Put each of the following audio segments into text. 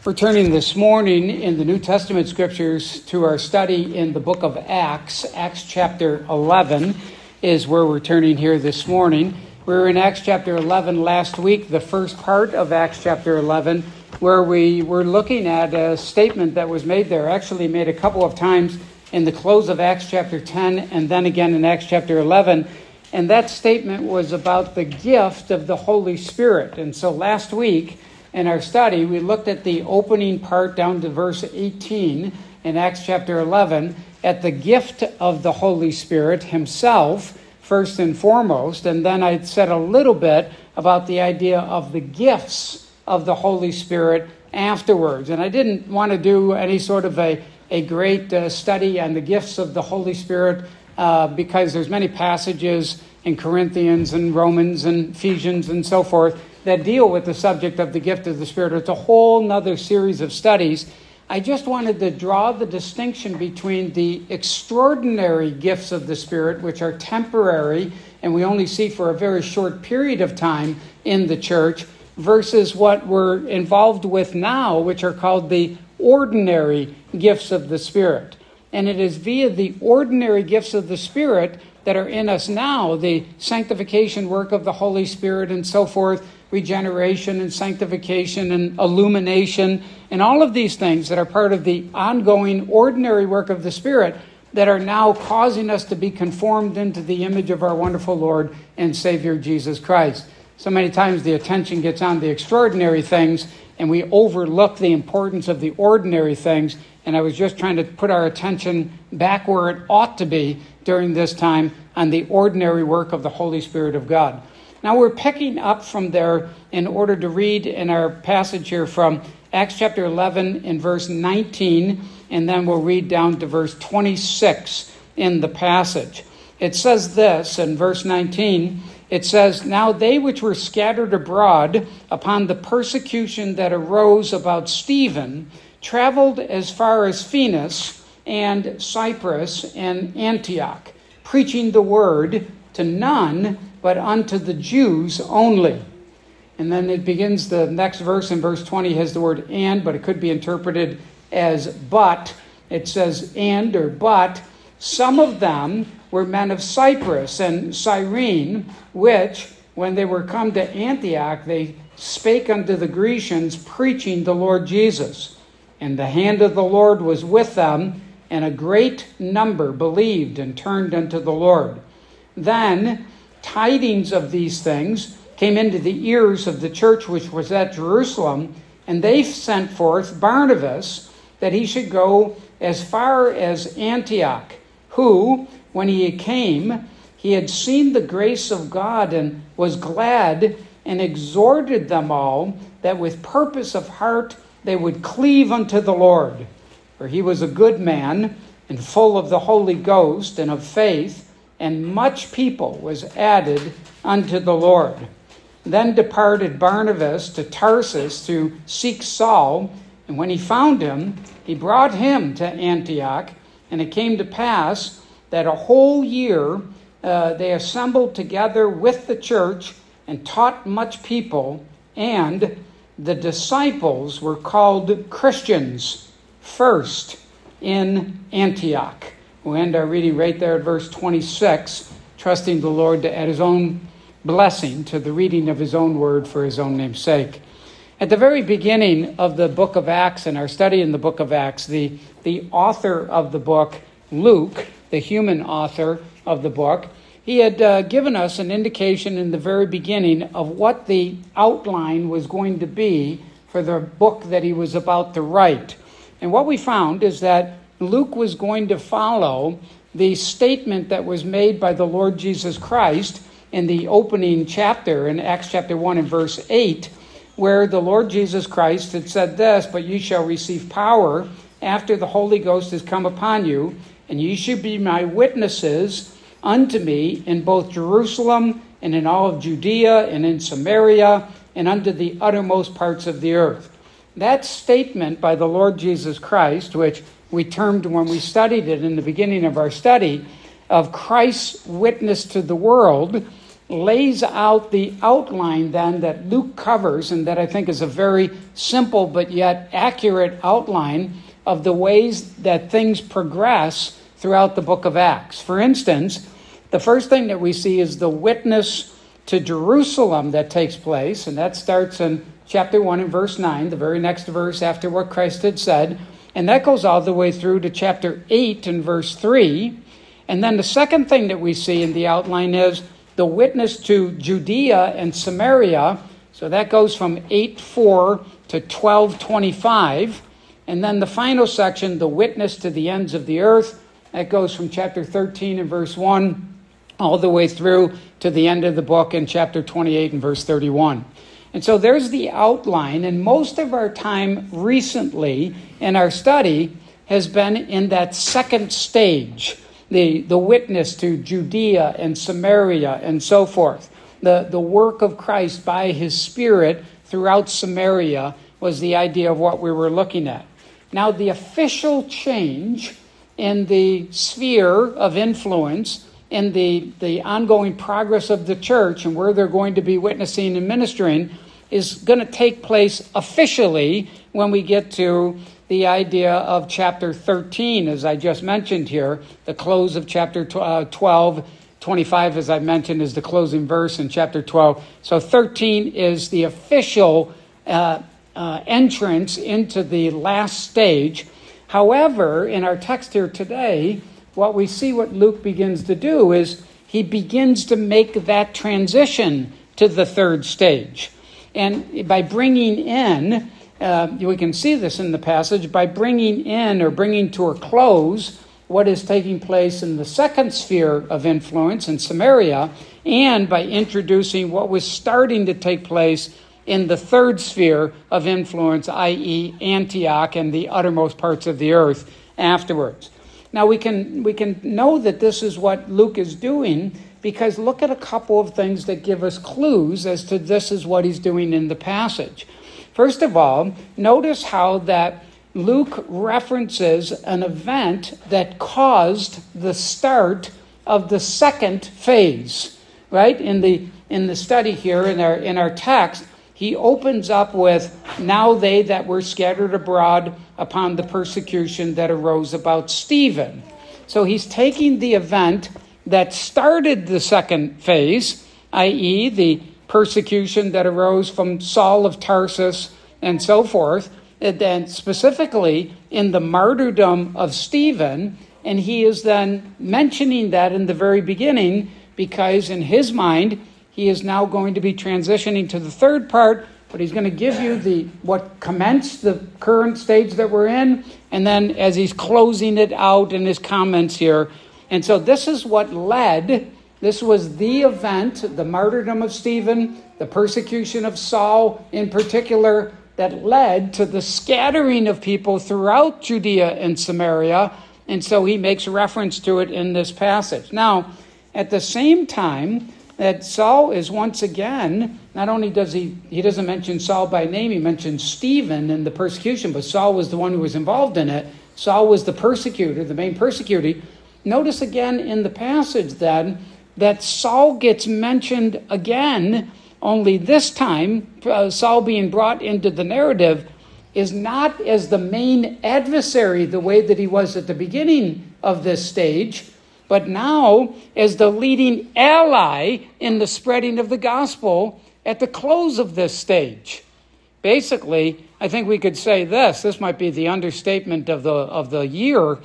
We're turning this morning in the New Testament scriptures to our study in the book of Acts. Acts chapter 11 is where we're turning here this morning. We were in Acts chapter 11 last week, the first part of Acts chapter 11, where we were looking at a statement that was made there, actually made a couple of times in the close of Acts chapter 10 and then again in Acts chapter 11. And that statement was about the gift of the Holy Spirit. And so last week, in our study, we looked at the opening part down to verse 18 in Acts chapter 11 at the gift of the Holy Spirit himself, first and foremost. And then I said a little bit about the idea of the gifts of the Holy Spirit afterwards. And I didn't want to do any sort of a great study on the gifts of the Holy Spirit because there's many passages in Corinthians and Romans and Ephesians and so forth that deal with the subject of the gift of the Spirit. It's a whole nother series of studies. I just wanted to draw the distinction between the extraordinary gifts of the Spirit, which are temporary and we only see for a very short period of time in the church, versus what we're involved with now, which are called the ordinary gifts of the Spirit. And it is via the ordinary gifts of the Spirit that are in us now, the sanctification work of the Holy Spirit and so forth, regeneration and sanctification and illumination, and all of these things that are part of the ongoing ordinary work of the Spirit that are now causing us to be conformed into the image of our wonderful Lord and Savior Jesus Christ. So many times the attention gets on the extraordinary things and we overlook the importance of the ordinary things. And I was just trying to put our attention back where it ought to be during this time on the ordinary work of the Holy Spirit of God. Now we're picking up from there in order to read in our passage here from Acts chapter 11 in verse 19, and then we'll read down to verse 26 in the passage. It says this in verse 19, it says, "Now they which were scattered abroad upon the persecution that arose about Stephen traveled as far as Phoenix and Cyprus and Antioch, preaching the word to none but unto the Jews only." And then it begins, the next verse in verse 20 has the word "and," but it could be interpreted as "but." It says "and" or "but. Some of them were men of Cyprus and Cyrene, which, when they were come to Antioch, they spake unto the Grecians, preaching the Lord Jesus. And the hand of the Lord was with them, and a great number believed and turned unto the Lord. Then tidings of these things came into the ears of the church which was at Jerusalem, and they sent forth Barnabas that he should go as far as Antioch, who, when he came, he had seen the grace of God and was glad, and exhorted them all that with purpose of heart they would cleave unto the Lord. For he was a good man, and full of the Holy Ghost and of faith, and much people was added unto the Lord. Then departed Barnabas to Tarsus to seek Saul, and when he found him, he brought him to Antioch. And it came to pass that a whole year they assembled together with the church and taught much people, and the disciples were called Christians first in Antioch. We'll end our reading right there at verse 26, trusting the Lord to add his own blessing to the reading of his own word for his own name's sake. At the very beginning of the book of Acts and our study in the book of Acts, the author of the book, Luke, the human author of the book, he had given us an indication in the very beginning of what the outline was going to be for the book that he was about to write. And what we found is that Luke was going to follow the statement that was made by the Lord Jesus Christ in the opening chapter in Acts chapter 1 and verse 8, where the Lord Jesus Christ had said this, "But ye shall receive power after the Holy Ghost is come upon you, and ye shall be my witnesses unto me in both Jerusalem and in all of Judea and in Samaria and unto the uttermost parts of the earth." That statement by the Lord Jesus Christ, which we termed when we studied it in the beginning of our study, of Christ's witness to the world, lays out the outline then that Luke covers, and that I think is a very simple but yet accurate outline of the ways that things progress throughout the book of Acts. For instance, the first thing that we see is the witness to Jerusalem that takes place, and that starts in chapter 1 and verse 9, the very next verse after what Christ had said, and that goes all the way through to chapter 8 and verse 3. And then the second thing that we see in the outline is the witness to Judea and Samaria. So that goes from 8:4 to 12:25. And then the final section, the witness to the ends of the earth, that goes from chapter 13 and verse 1 all the way through to the end of the book in chapter 28 and verse 31. And so there's the outline, and most of our time recently in our study has been in that second stage, the witness to Judea and Samaria and so forth. The work of Christ by his Spirit throughout Samaria was the idea of what we were looking at. Now, the official change in the sphere of influence, in the ongoing progress of the church and where they're going to be witnessing and ministering, is going to take place officially when we get to the idea of chapter 13, as I just mentioned here, the close of chapter 12. 25, as I mentioned, is the closing verse in chapter 12. So 13 is the official entrance into the last stage. However, in our text here today, what we see what Luke begins to do is he begins to make that transition to the third stage. And by bringing in, we can see this in the passage, by bringing in or bringing to a close what is taking place in the second sphere of influence in Samaria, and by introducing what was starting to take place in the third sphere of influence, i.e. Antioch and the uttermost parts of the earth afterwards. Now we can know that this is what Luke is doing because look at a couple of things that give us clues as to this is what he's doing in the passage. First of all, notice how that Luke references an event that caused the start of the second phase, right? In the study here in our text, he opens up with, now they that were scattered abroad upon the persecution that arose about Stephen. So he's taking the event that started the second phase, i.e. the persecution that arose from Saul of Tarsus and so forth, and then specifically in the martyrdom of Stephen, and he is then mentioning that in the very beginning because in his mind, he is now going to be transitioning to the third part, but he's going to give you what commenced the current stage that we're in, and then as he's closing it out in his comments here. And so this is what this was the event, the martyrdom of Stephen, the persecution of Saul in particular, that led to the scattering of people throughout Judea and Samaria. And so he makes reference to it in this passage. Now, at the same time that Saul is once again, not only does he doesn't mention Saul by name, he mentions Stephen in the persecution, but Saul was the one who was involved in it. Saul was the persecutor, the main persecutor. Notice again in the passage then that Saul gets mentioned again, only this time Saul being brought into the narrative is not as the main adversary the way that he was at the beginning of this stage, but now as the leading ally in the spreading of the gospel at the close of this stage. Basically, I think we could say this might be the understatement of the year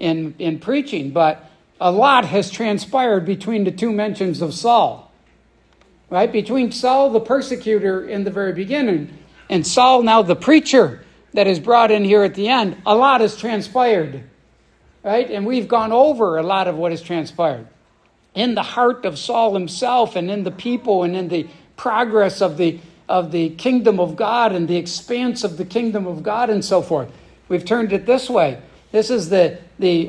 in preaching, but a lot has transpired between the two mentions of Saul, right? Between Saul, the persecutor in the very beginning, and Saul, now the preacher that is brought in here at the end, a lot has transpired, right? And we've gone over a lot of what has transpired in the heart of Saul himself and in the people and in the progress of the kingdom of God and the expanse of the kingdom of God and so forth. We've turned it this way. This is the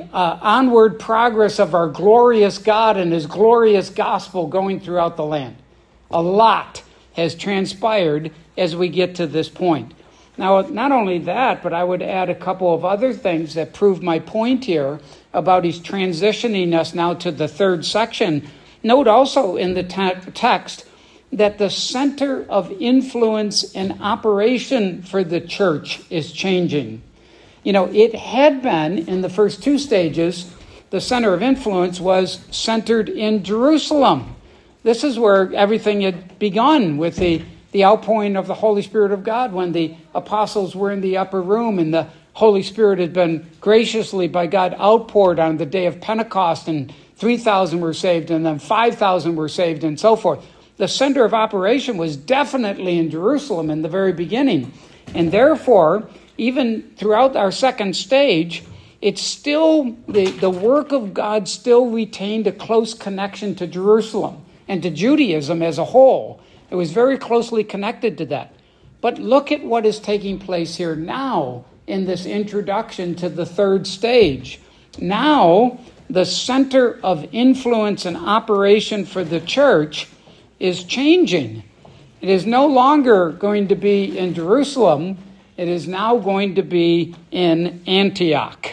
onward progress of our glorious God and his glorious gospel going throughout the land. A lot has transpired as we get to this point. Now, not only that, but I would add a couple of other things that prove my point here about he's transitioning us now to the third section. Note also in the text that the center of influence and operation for the church is changing. It had been in the first two stages, the center of influence was centered in Jerusalem. This is where everything had begun with the outpouring of the Holy Spirit of God when the apostles were in the upper room and the Holy Spirit had been graciously by God outpoured on the day of Pentecost, and 3,000 were saved and then 5,000 were saved and so forth. The center of operation was definitely in Jerusalem in the very beginning. And therefore, even throughout our second stage, it's still, the work of God still retained a close connection to Jerusalem and to Judaism as a whole. It was very closely connected to that. But look at what is taking place here now in this introduction to the third stage. Now, the center of influence and operation for the church is changing. It is no longer going to be in Jerusalem. It is now going to be in Antioch.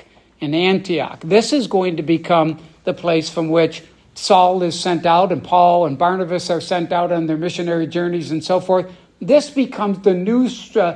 This is going to become the place from which Saul is sent out, and Paul and Barnabas are sent out on their missionary journeys and so forth. This becomes the new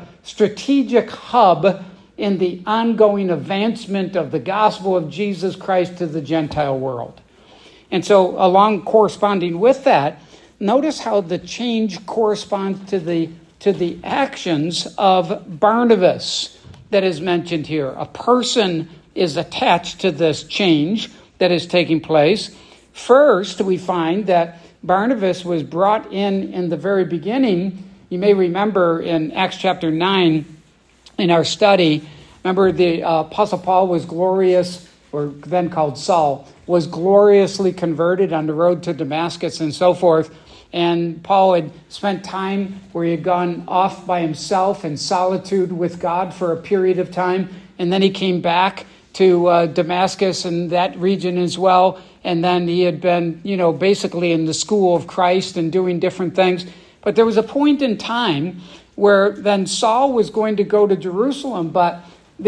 strategic hub in the ongoing advancement of the gospel of Jesus Christ to the Gentile world. And so, corresponding with that, notice how the change corresponds to the actions of Barnabas that is mentioned here. A person is attached to this change that is taking place. First, we find that Barnabas was brought in the very beginning. You may remember in Acts chapter 9 in our study, remember the Apostle Paul was glorious, or then called Saul, was gloriously converted on the road to Damascus and so forth. And Paul had spent time where he had gone off by himself in solitude with God for a period of time. And then he came back to Damascus and that region as well. And then he had been, basically in the school of Christ and doing different things. But there was a point in time where then Saul was going to go to Jerusalem, but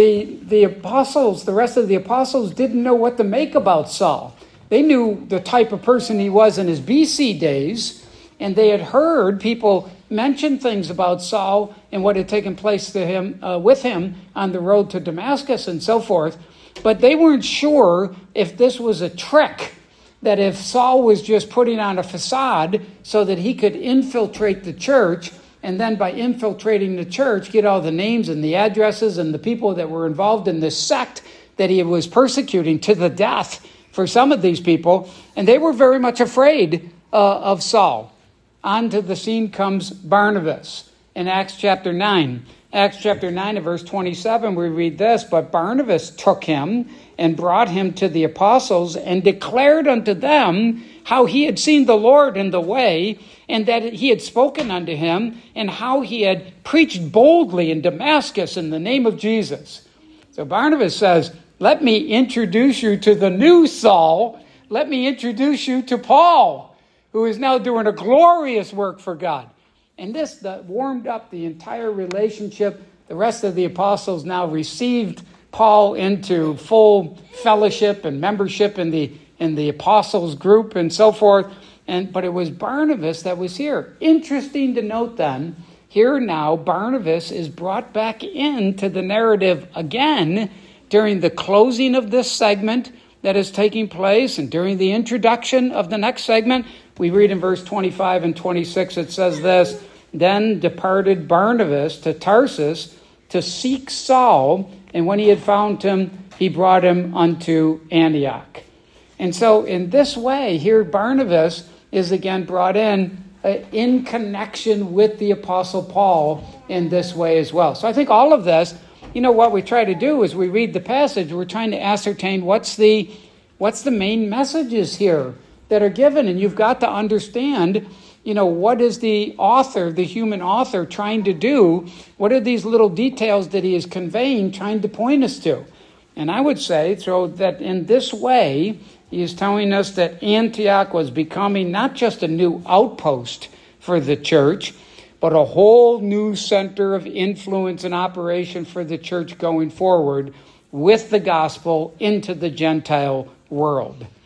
the apostles, the rest of the apostles, didn't know what to make about Saul. They knew the type of person he was in his BC days, and they had heard people mention things about Saul and what had taken place to him with him on the road to Damascus and so forth. But they weren't sure if this was a trick, that if Saul was just putting on a facade so that he could infiltrate the church, and then by infiltrating the church, get all the names and the addresses and the people that were involved in this sect that he was persecuting to the death for some of these people. And they were very much afraid of Saul. Onto the scene comes Barnabas in Acts chapter 9. Acts chapter 9 and verse 27, we read this: "But Barnabas took him and brought him to the apostles and declared unto them how he had seen the Lord in the way, and that he had spoken unto him, and how he had preached boldly in Damascus in the name of Jesus." So Barnabas says, let me introduce you to the new Saul. Let me introduce you to Paul, who is now doing a glorious work for God. And this warmed up the entire relationship. The rest of the apostles now received Paul into full fellowship and membership in the apostles group and so forth. But it was Barnabas that was here. Interesting to note then, here now Barnabas is brought back into the narrative again during the closing of this segment that is taking place, and during the introduction of the next segment. We read in verse 25 and 26, it says this: "Then departed Barnabas to Tarsus to seek Saul, and when he had found him, he brought him unto Antioch." And so in this way, here Barnabas is again brought in connection with the Apostle Paul in this way as well. So I think all of this, what we try to do is we read the passage, we're trying to ascertain what's the main messages here that are given. And you've got to understand, what is the author, the human author, trying to do? What are these little details that he is conveying, trying to point us to? And I would say, so that in this way, he is telling us that Antioch was becoming not just a new outpost for the church, but a whole new center of influence and operation for the church going forward with the gospel into the Gentile world.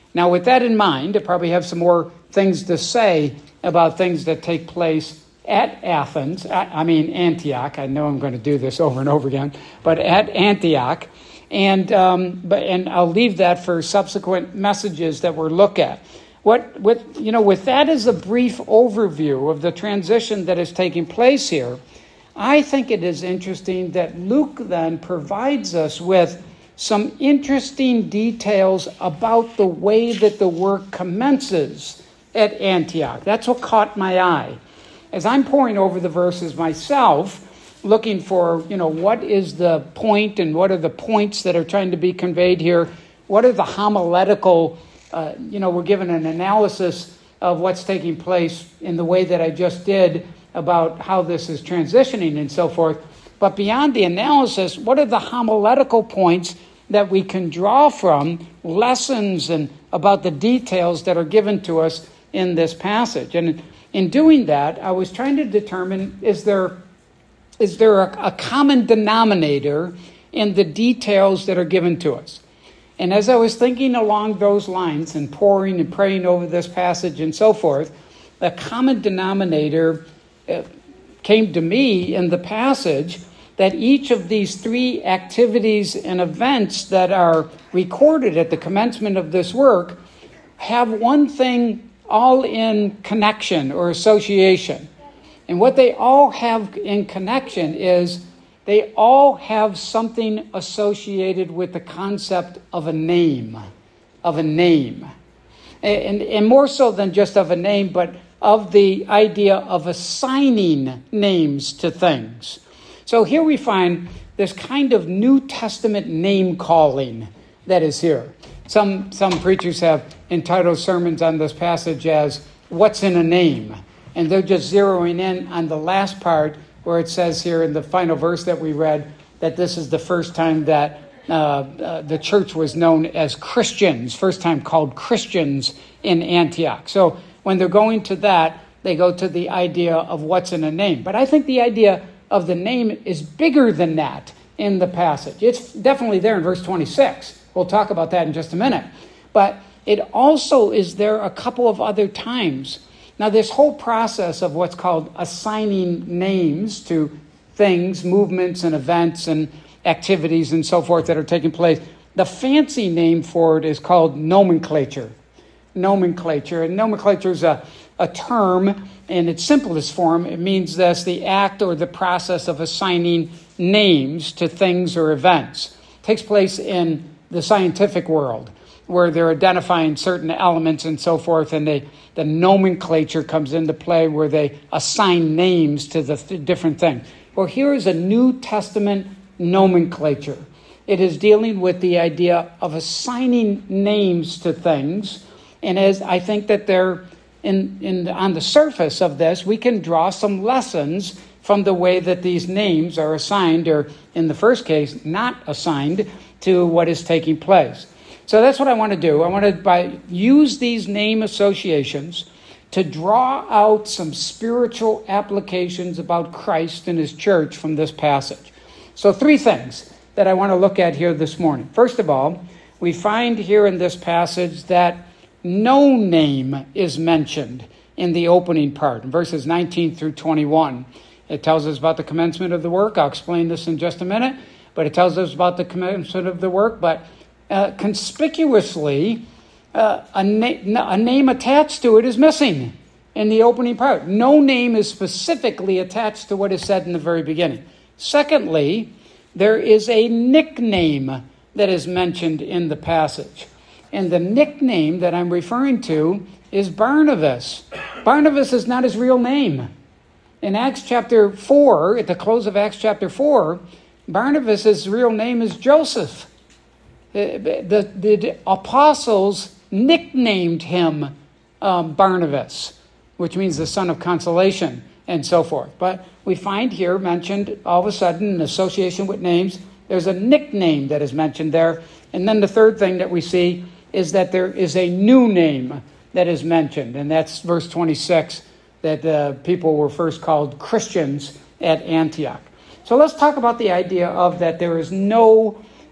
Now, with that in mind, I probably have some more things to say about things that take place at Antioch. I know I'm going to do this over and over again, but at Antioch. And I'll leave that for subsequent messages that we'll look at. With that as a brief overview of the transition that is taking place here, I think it is interesting that Luke then provides us with some interesting details about the way that the work commences at Antioch. That's what caught my eye. As I'm poring over the verses myself, looking for, what is the point and what are the points that are trying to be conveyed here? What are the homiletical, we're given an analysis of what's taking place in the way that I just did about how this is transitioning and so forth. But beyond the analysis, what are the homiletical points that we can draw from, lessons and about the details that are given to us in this passage? And in doing that, I was trying to determine, is there a common denominator in the details that are given to us? And as I was thinking along those lines and poring and praying over this passage and so forth, the common denominator came to me in the passage that each of these three activities and events that are recorded at the commencement of this work have one thing all in connection or association. And what they all have in connection is they all have something associated with the concept of a name. And more so than just of a name, but of the idea of assigning names to things. So here we find this kind of New Testament name calling that is here. Some preachers have entitled sermons on this passage as "What's in a Name?" And they're just zeroing in on the last part where it says here in the final verse that we read that this is the first time that the church was known as Christians, first time called Christians in Antioch. So when they're going to that, they go to the idea of what's in a name. But I think the idea of the name is bigger than that in the passage. It's definitely there in verse 26. We'll talk about that in just a minute. But it also is there a couple of other times. Now, this whole process of what's called assigning names to things, movements, and events, and activities, and so forth that are taking place, the fancy name for it is called nomenclature. And nomenclature is a term in its simplest form. It means that's the act or the process of assigning names to things or events. It takes place in the scientific world, where they're identifying certain elements and so forth, and the nomenclature comes into play where they assign names to the different things. Well, here is a New Testament nomenclature. It is dealing with the idea of assigning names to things, and as I think that they're on the surface of this, we can draw some lessons from the way that these names are assigned, or in the first case, not assigned to what is taking place. So that's what I want to do. I want to use these name associations to draw out some spiritual applications about Christ and his church from this passage. So three things that I want to look at here this morning. First of all, we find here in this passage that no name is mentioned in the opening part, in verses 19 through 21. It tells us about the commencement of the work. I'll explain this in just a minute. But it tells us about the commencement of the work. But conspicuously, a name attached to it is missing in the opening part. No name is specifically attached to what is said in the very beginning. Secondly, there is a nickname that is mentioned in the passage. And the nickname that I'm referring to is Barnabas. Barnabas is not his real name. In Acts chapter 4, at the close of Acts chapter 4, Barnabas' real name is Joseph. The apostles nicknamed him Barnabas, which means the son of consolation, and so forth. But we find here mentioned all of a sudden in association with names, there's a nickname that is mentioned there. And then the third thing that we see is that there is a new name that is mentioned. And that's verse 26, that people were first called Christians at Antioch. So let's talk about the idea of that there is no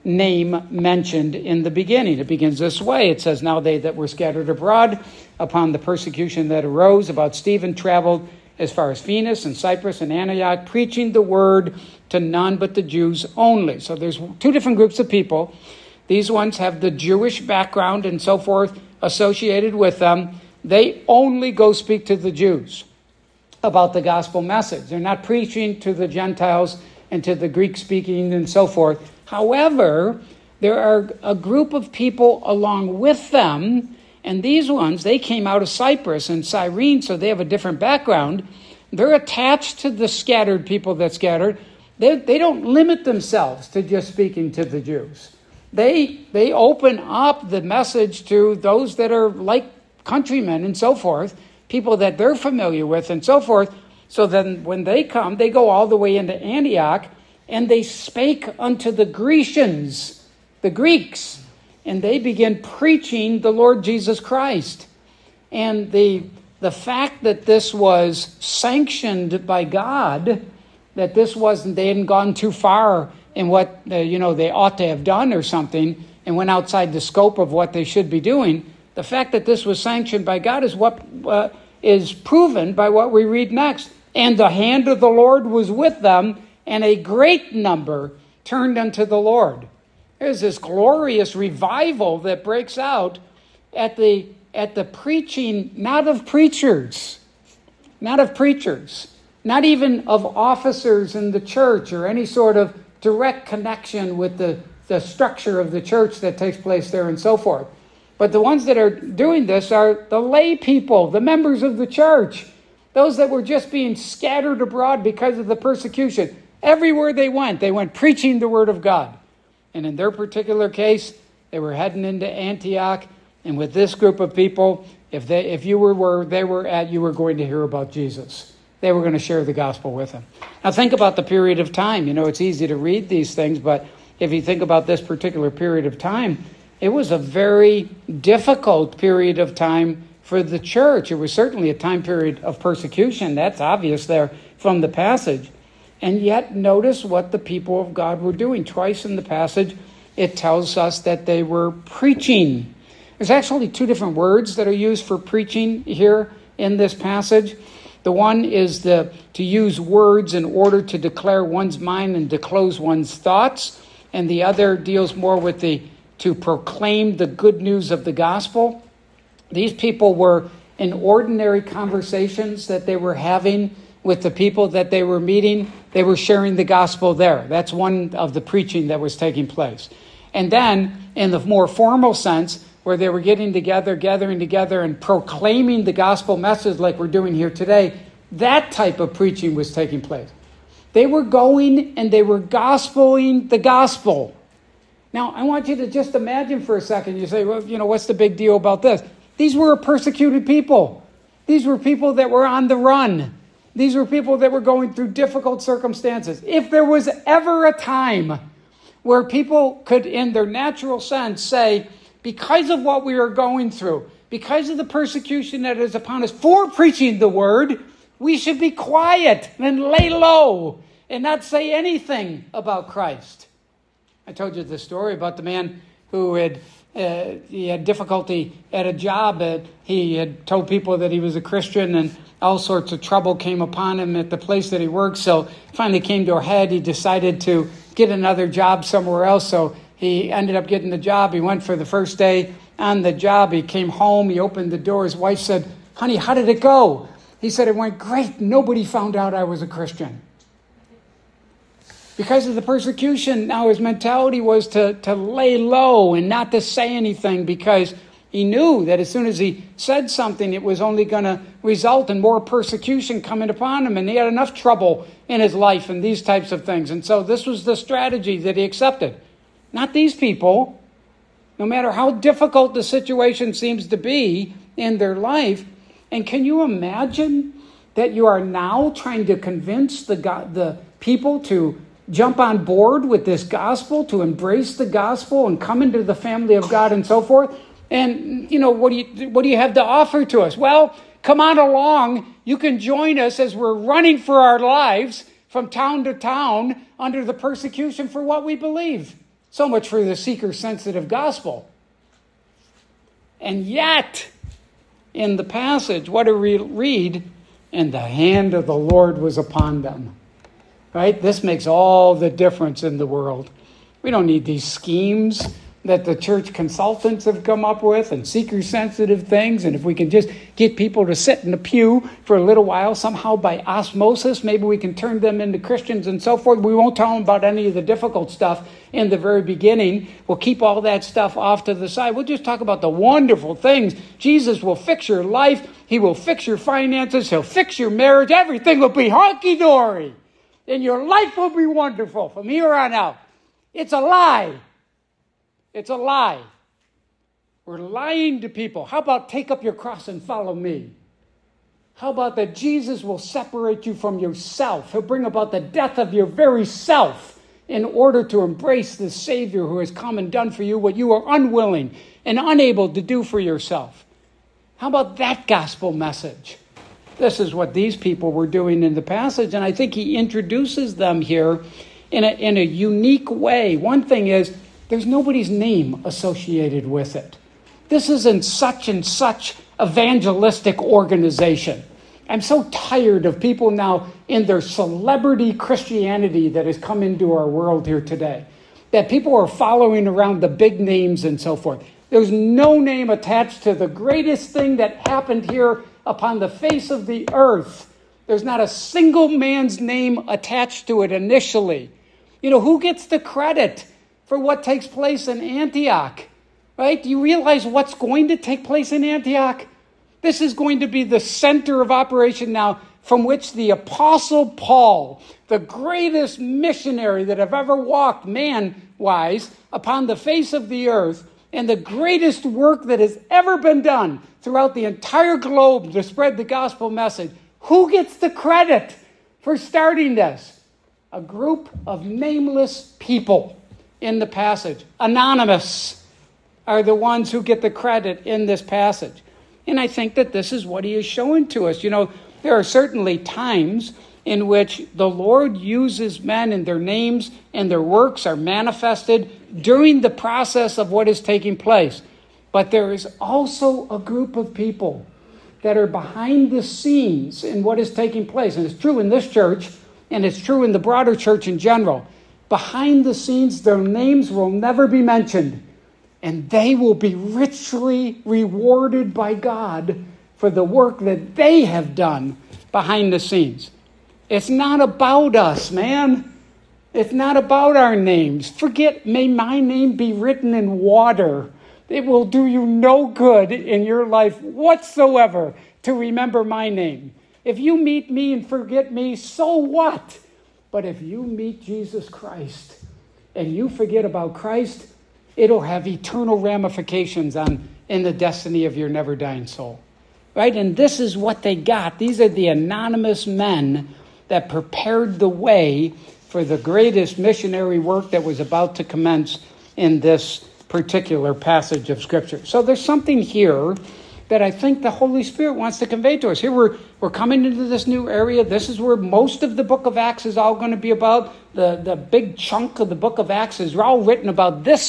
name mentioned in the beginning. It begins this way. It says, "Now they that were scattered abroad upon the persecution that arose about Stephen traveled as far as Phoenix and Cyprus and Antioch, preaching the word to none but the Jews only." So there's two different groups of people. These ones have the Jewish background and so forth associated with them. They only go speak to the Jews about the gospel message. They're not preaching to the Gentiles and to the Greek-speaking and so forth. However, there are a group of people along with them, and these ones, they came out of Cyprus and Cyrene, so they have a different background. They're attached to the scattered people that scattered. They don't limit themselves to just speaking to the Jews. They open up the message to those that are like countrymen and so forth, people that they're familiar with and so forth. So then when they come, they go all the way into Antioch, and they spake unto the Grecians, the Greeks, and they begin preaching the Lord Jesus Christ. And the fact that this was sanctioned by God, that this wasn't, they hadn't gone too far in what they ought to have done or something, and went outside the scope of what they should be doing. The fact that this was sanctioned by God is what is proven by what we read next. "And the hand of the Lord was with them, and a great number turned unto the Lord." There's this glorious revival that breaks out at the preaching, not of preachers, not even of officers in the church or any sort of direct connection with the structure of the church that takes place there and so forth. But the ones that are doing this are the lay people, the members of the church, those that were just being scattered abroad because of the persecution. Everywhere they went preaching the word of God. And in their particular case, they were heading into Antioch. And with this group of people, if you were where they were at, you were going to hear about Jesus. They were going to share the gospel with them. Now think about the period of time. It's easy to read these things, but if you think about this particular period of time, it was a very difficult period of time for the church. It was certainly a time period of persecution. That's obvious there from the passage. And yet, notice what the people of God were doing. Twice in the passage, it tells us that they were preaching. There's actually two different words that are used for preaching here in this passage. The one is to use words in order to declare one's mind and disclose one's thoughts. And the other deals more with to proclaim the good news of the gospel. These people were in ordinary conversations that they were having with the people that they were meeting. They were sharing the gospel there. That's one of the preaching that was taking place. And then in the more formal sense, where they were gathering together and proclaiming the gospel message like we're doing here today, that type of preaching was taking place. They were going and they were gospeling the gospel. Now, I want you to just imagine for a second. You say, well, what's the big deal about this? These were persecuted people. These were people that were on the run. These were people that were going through difficult circumstances. If there was ever a time where people could, in their natural sense, say, because of what we are going through, because of the persecution that is upon us for preaching the word, we should be quiet and lay low and not say anything about Christ. I told you the story about the man who had difficulty at a job. He had told people that he was a Christian, and all sorts of trouble came upon him at the place that he worked. So finally came to a head. He decided to get another job somewhere else. So he ended up getting the job. He went for the first day on the job. He came home. He opened the door. His wife said, "Honey, how did it go?" He said, "It went great. Nobody found out I was a Christian." Because of the persecution, now his mentality was to lay low and not to say anything, because he knew that as soon as he said something, it was only going to result in more persecution coming upon him. And he had enough trouble in his life and these types of things. And so this was the strategy that he accepted. Not these people. No matter how difficult the situation seems to be in their life. And can you imagine that you are now trying to convince the people to jump on board with this gospel, to embrace the gospel and come into the family of God and so forth? And, what do you have to offer to us? Well, come on along. You can join us as we're running for our lives from town to town under the persecution for what we believe. So much for the seeker-sensitive gospel. And yet, in the passage, what do we read? And the hand of the Lord was upon them. Right? This makes all the difference in the world. We don't need these schemes that the church consultants have come up with and seeker-sensitive things. And if we can just get people to sit in the pew for a little while, somehow by osmosis, maybe we can turn them into Christians and so forth. We won't tell them about any of the difficult stuff in the very beginning. We'll keep all that stuff off to the side. We'll just talk about the wonderful things. Jesus will fix your life. He will fix your finances. He'll fix your marriage. Everything will be hunky-dory. And your life will be wonderful from here on out. It's a lie. It's a lie. We're lying to people. How about take up your cross and follow me? How about that Jesus will separate you from yourself? He'll bring about the death of your very self in order to embrace the Savior who has come and done for you what you are unwilling and unable to do for yourself. How about that gospel message? This is what these people were doing in the passage, and I think he introduces them here in a unique way. One thing is, there's nobody's name associated with it. This isn't such and such evangelistic organization. I'm so tired of people now in their celebrity Christianity that has come into our world here today, that people are following around the big names and so forth. There's no name attached to the greatest thing that happened here upon the face of the earth. There's not a single man's name attached to it initially. You know, who gets the credit for what takes place in Antioch? Right? Do you realize what's going to take place in Antioch? This is going to be the center of operation now from which the Apostle Paul, the greatest missionary that have ever walked man-wise upon the face of the earth, and the greatest work that has ever been done throughout the entire globe to spread the gospel message. Who gets the credit for starting this? A group of nameless people in the passage. Anonymous are the ones who get the credit in this passage. And I think that this is what he is showing to us. You know, there are certainly times in which the Lord uses men and their names and their works are manifested during the process of what is taking place. But there is also a group of people that are behind the scenes in what is taking place. And it's true in this church, and it's true in the broader church in general. Behind the scenes, their names will never be mentioned. And they will be richly rewarded by God for the work that they have done behind the scenes. It's not about us, man. It's not about our names. Forget, may my name be written in water. It will do you no good in your life whatsoever to remember my name. If you meet me and forget me, so what? But if you meet Jesus Christ and you forget about Christ, it'll have eternal ramifications in the destiny of your never-dying soul. Right? And this is what they got. These are the anonymous men that prepared the way for the greatest missionary work that was about to commence in this particular passage of Scripture. So there's something here that I think the Holy Spirit wants to convey to us. Here we're coming into this new area. This is where most of the book of Acts is all going to be about. The big chunk of the book of Acts is all written about this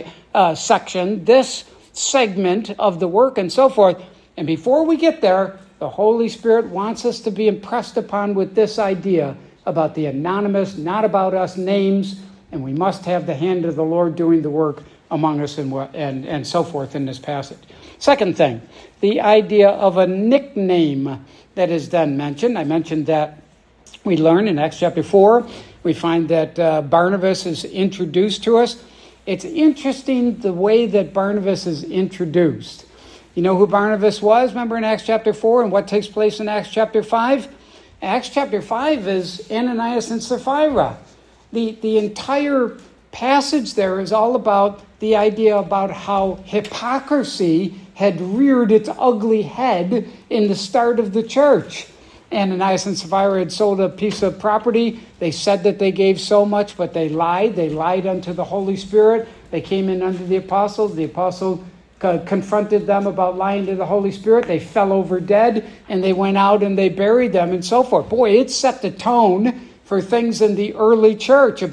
section, this segment of the work and so forth. And before we get there, the Holy Spirit wants us to be impressed upon with this idea about the anonymous, not about us names, and we must have the hand of the Lord doing the work among us and so forth in this passage. Second thing, the idea of a nickname that is then mentioned. I mentioned that we learn in Acts chapter 4, we find that Barnabas is introduced to us. It's interesting the way that Barnabas is introduced. You know who Barnabas was? Remember in Acts chapter 4 and what takes place in Acts chapter 5? Acts chapter 5 is Ananias and Sapphira. The entire passage there is all about the idea about how hypocrisy had reared its ugly head in the start of the church. Ananias and Sapphira had sold a piece of property. They said that they gave so much, but they lied. They lied unto the Holy Spirit. They came in under the apostles. The apostle confronted them about lying to the Holy Spirit. They fell over dead, and they went out and they buried them and so forth. Boy, it set the tone for things in the early church about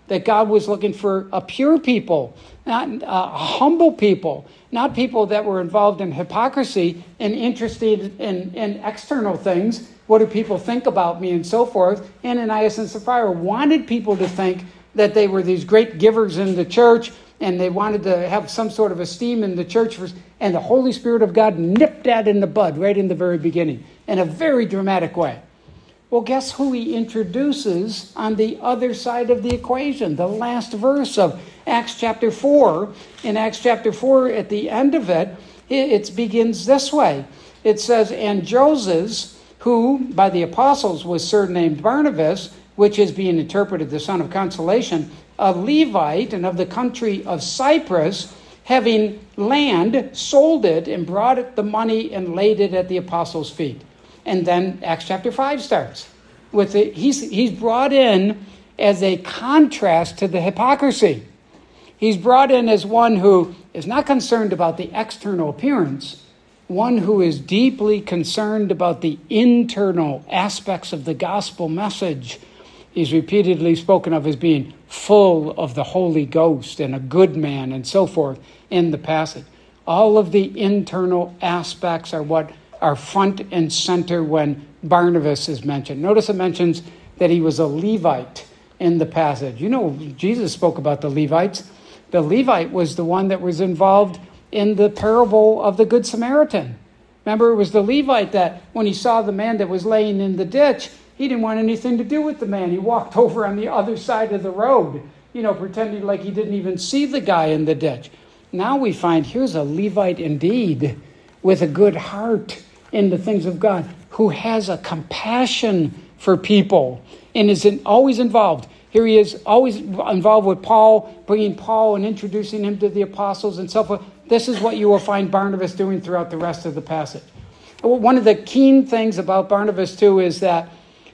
that God was looking for a pure people, not a humble people, not people that were involved in hypocrisy and interested in external things. What do people think about me and so forth? Ananias and Sapphira wanted people to think that they were these great givers in the church, and they wanted to have some sort of esteem in the church. And the Holy Spirit of God nipped that in the bud right in the very beginning in a very dramatic way. Well, guess who he introduces on the other side of the equation? The last verse of Acts chapter 4. In Acts chapter 4, at the end of it, it begins this way. It says, and Joses, who by the apostles was surnamed Barnabas, which is being interpreted the son of consolation, a Levite and of the country of Cyprus, having land, sold it and brought it the money and laid it at the apostles' feet. And then Acts chapter 5 starts with it. He's brought in as a contrast to the hypocrisy. He's brought in as one who is not concerned about the external appearance, one who is deeply concerned about the internal aspects of the gospel message. He's repeatedly spoken of as being full of the Holy Ghost and a good man and so forth in the passage. All of the internal aspects are what are front and center when Barnabas is mentioned. Notice it mentions that he was a Levite in the passage. You know, Jesus spoke about the Levites. The Levite was the one that was involved in the parable of the Good Samaritan. Remember, it was the Levite that when he saw the man that was laying in the ditch, he didn't want anything to do with the man. He walked over on the other side of the road, pretending like he didn't even see the guy in the ditch. Now we find here's a Levite indeed with a good heart in the things of God, who has a compassion for people and is always involved. Here he is, always involved with Paul, bringing Paul and introducing him to the apostles and so forth. This is what you will find Barnabas doing throughout the rest of the passage. One of the keen things about Barnabas, too, is that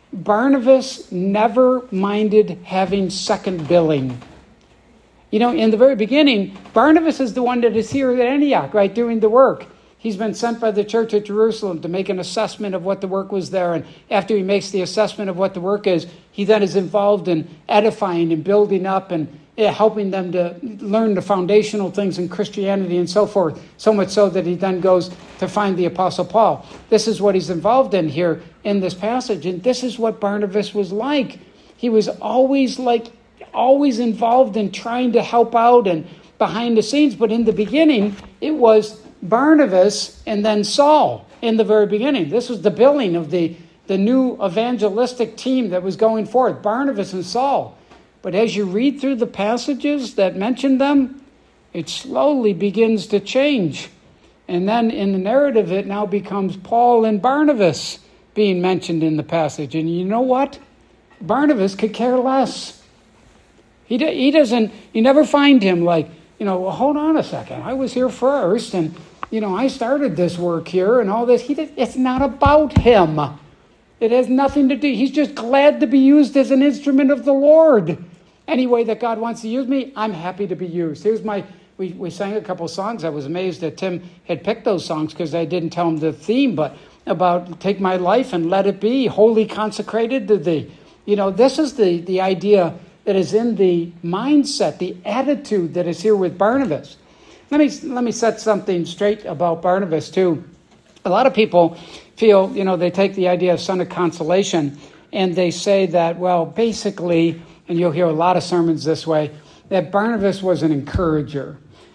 Barnabas never minded having second billing. In the very beginning, Barnabas is the one that is here at Antioch, right, doing the work. He's been sent by the church at Jerusalem to make an assessment of what the work was there. And after he makes the assessment of what the work is, he then is involved in edifying and building up and helping them to learn the foundational things in Christianity and so forth. So much so that he then goes to find the Apostle Paul. This is what he's involved in here in this passage. And this is what Barnabas was like. He was always involved in trying to help out and behind the scenes. But in the beginning, it was Barnabas and then Saul in the very beginning. This was the billing of the new evangelistic team that was going forth, Barnabas and Saul. But as you read through the passages that mention them, it slowly begins to change. And then in the narrative, it now becomes Paul and Barnabas being mentioned in the passage. And you know what? Barnabas could care less. He never find him like, well, hold on a second. I was here first, and, I started this work here and all this. It's not about him. It has nothing to do. He's just glad to be used as an instrument of the Lord. Any way that God wants to use me, I'm happy to be used. We sang a couple songs. I was amazed that Tim had picked those songs because I didn't tell him the theme, but about take my life and let it be wholly consecrated to thee. This is the idea that is in the mindset, the attitude that is here with Barnabas. Let me set something straight about Barnabas too. A lot of people feel, they take the idea of son of consolation and they say that, well, basically, and you'll hear a lot of sermons this way, that Barnabas was an encourager.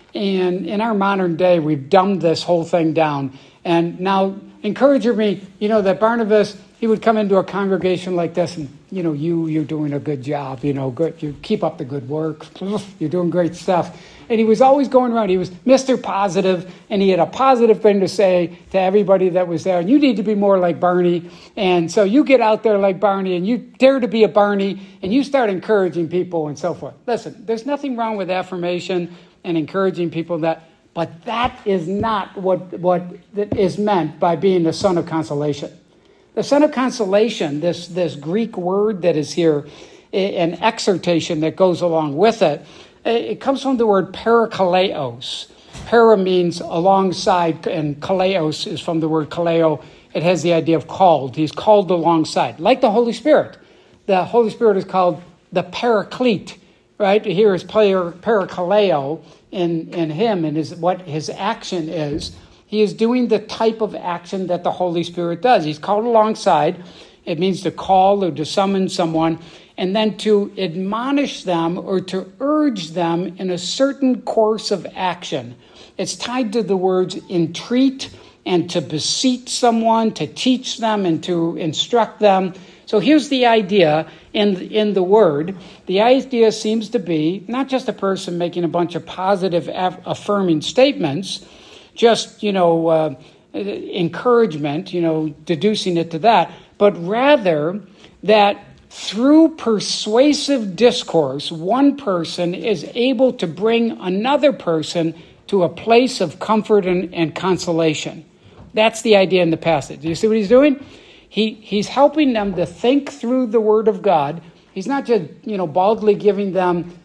And in our modern day, we've dumbed this whole thing down. And now, encourager means, that Barnabas, he would come into a congregation like this and, you're doing a good job, good, you keep up the good work, you're doing great stuff. And he was always going around. He was Mr. Positive, and he had a positive thing to say to everybody that was there. And you need to be more like Barney. And so you get out there like Barney, and you dare to be a Barney, and you start encouraging people and so forth. Listen, there's nothing wrong with affirmation and encouraging people, but that is not what is meant by being the son of consolation. The son of consolation, this Greek word that is here, an exhortation that goes along with it, it comes from the word parakaleos. Para means alongside, and kaleos is from the word kaleo. It has the idea of called. He's called alongside. Like the Holy Spirit. The Holy Spirit is called the Paraclete. right? Here is parakaleo in him and what his action is. He is doing the type of action that the Holy Spirit does. He's called alongside. It means to call or to summon someone, and then to admonish them or to urge them in a certain course of action. It's tied to the words entreat and to beseech someone, to teach them and to instruct them. So here's the idea in the word. The idea seems to be not just a person making a bunch of positive affirming statements, just, encouragement, deducing it to that, but rather that through persuasive discourse, one person is able to bring another person to a place of comfort and consolation. That's the idea in the passage. Do you see what he's doing? He's helping them to think through the Word of God. He's not just, baldly giving them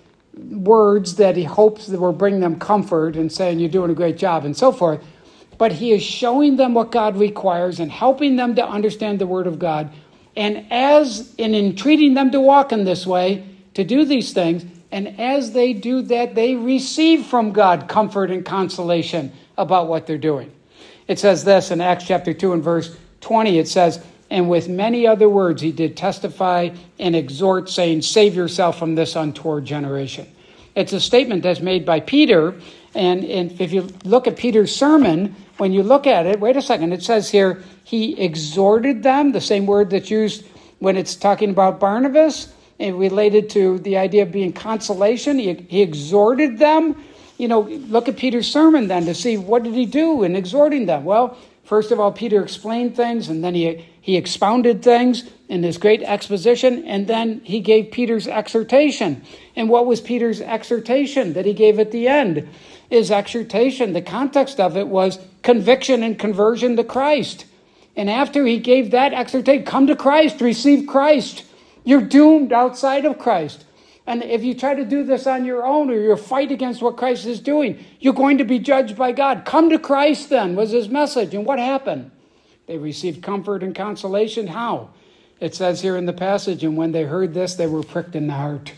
words that he hopes that will bring them comfort and saying, you're doing a great job and so forth. But he is showing them what God requires and helping them to understand the Word of God. And as in entreating them to walk in this way, to do these things, and as they do that, they receive from God comfort and consolation about what they're doing. It says this in Acts chapter 2 and verse 20. It says, and with many other words he did testify and exhort, saying, save yourself from this untoward generation. It's a statement that's made by Peter. And if you look at Peter's sermon, when you look at it, wait a second, it says here, he exhorted them, the same word that's used when it's talking about Barnabas, and related to the idea of being consolation. He exhorted them. Look at Peter's sermon then to see what did he do in exhorting them. Well, first of all, Peter explained things, and then he expounded things in this great exposition, and then he gave Peter's exhortation. And what was Peter's exhortation that he gave at the end? His exhortation, the context of it was conviction and conversion to Christ. And after he gave that exhortation, come to Christ, receive Christ. You're doomed outside of Christ. And if you try to do this on your own or you fight against what Christ is doing, you're going to be judged by God. Come to Christ then, was his message. And what happened? They received comfort and consolation. How? It says here in the passage, and when they heard this, they were pricked in the heart.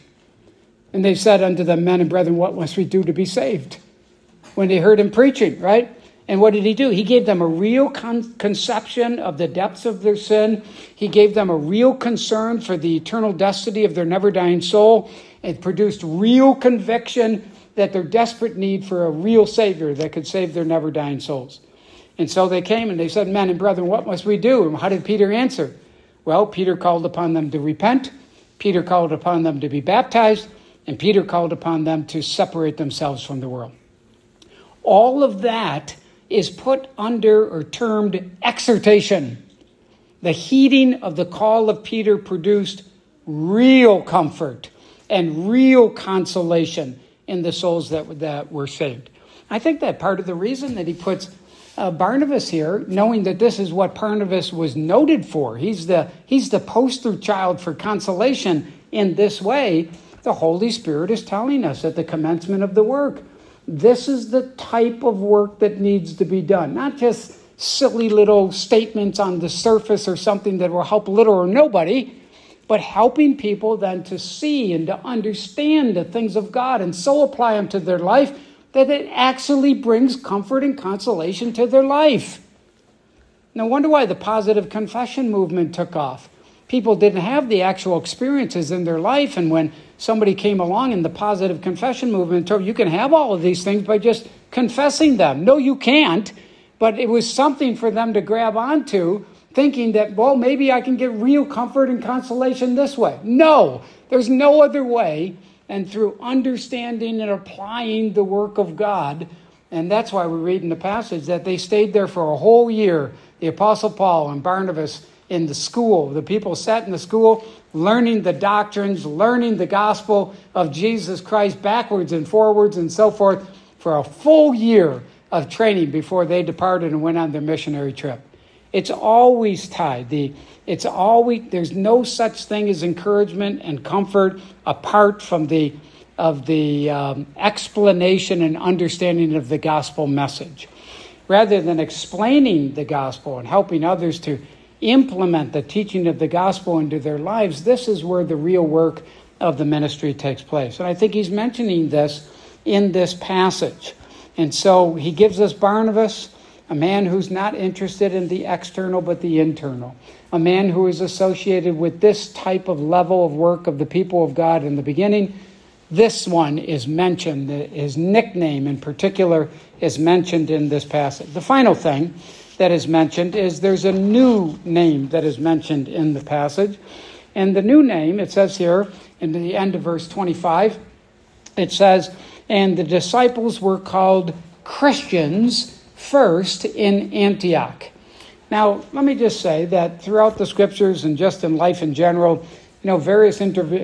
And they said unto them, men and brethren, what must we do to be saved? When they heard him preaching, right? And what did he do? He gave them a real conception of the depths of their sin. He gave them a real concern for the eternal destiny of their never-dying soul. It produced real conviction that their desperate need for a real Savior that could save their never-dying souls. And so they came and they said, men and brethren, what must we do? And how did Peter answer? Well, Peter called upon them to repent. Peter called upon them to be baptized. And Peter called upon them to separate themselves from the world. All of that is put under or termed exhortation. The heeding of the call of Peter produced real comfort and real consolation in the souls that were saved. I think that part of the reason that he puts Barnabas here, knowing that this is what Barnabas was noted for, he's the poster child for consolation in this way. The Holy Spirit is telling us at the commencement of the work, this is the type of work that needs to be done. Not just silly little statements on the surface or something that will help little or nobody, but helping people then to see and to understand the things of God and so apply them to their life that it actually brings comfort and consolation to their life. No wonder why the positive confession movement took off. People didn't have the actual experiences in their life, and when somebody came along in the positive confession movement, told you can have all of these things by just confessing them. No, you can't, but it was something for them to grab onto, thinking that, well, maybe I can get real comfort and consolation this way. No, there's no other way than through understanding and applying the work of God. And that's why we read in the passage that they stayed there for a whole year. The Apostle Paul and Barnabas in the school. The people sat in the school learning the doctrines, learning the gospel of Jesus Christ backwards and forwards and so forth for a full year of training before they departed and went on their missionary trip. It's always tied. There's no such thing as encouragement and comfort apart from the explanation and understanding of the gospel message. Rather than explaining the gospel and helping others to implement the teaching of the gospel into their lives, this is where the real work of the ministry takes place. And I think he's mentioning this in this passage. And so he gives us Barnabas, a man who's not interested in the external but the internal, a man who is associated with this type of level of work of the people of God in the beginning. This one is mentioned, his nickname in particular is mentioned in this passage. The final thing that is mentioned is there's a new name that is mentioned in the passage. And the new name, it says here in the end of verse 25, it says, and the disciples were called Christians first in Antioch. Now, let me just say that throughout the scriptures and just in life in general, various